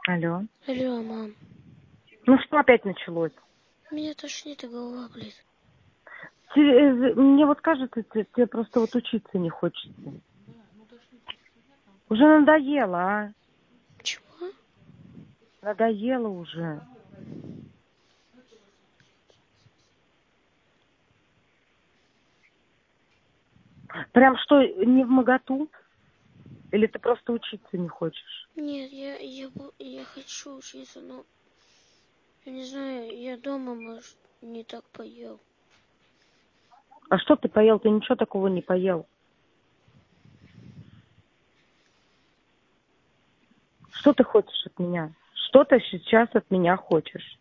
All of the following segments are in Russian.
Алло. Алло, мам. Ну что опять началось? Меня тошнит и голова болит. Мне вот кажется, тебе просто вот учиться не хочется. Уже надоело, а? Чего? Надоело уже. Прям что, не вмоготу? Или ты просто учиться не хочешь? Нет, я хочу учиться, но я не знаю, я дома, может, не так поел. А что ты поел? Ты ничего такого не поел. Что ты хочешь от меня? Что ты сейчас от меня хочешь?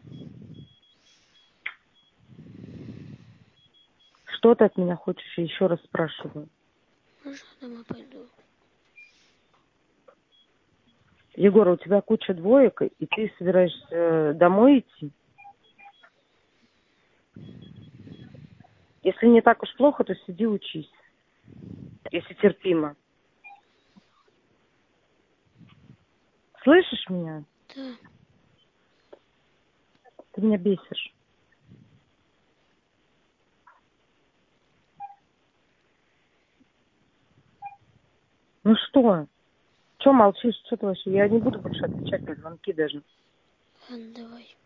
Что ты от меня хочешь? Я еще раз спрашиваю. Можно дома пойду? Егор, у тебя куча двоек, и ты собираешься домой идти? Если не так уж плохо, то сиди учись. Если терпимо. Слышишь меня? Да. Ты меня бесишь. Ну что? Че молчишь? Что ты вообще? Я не буду больше отвечать на звонки даже. Ладно, давай.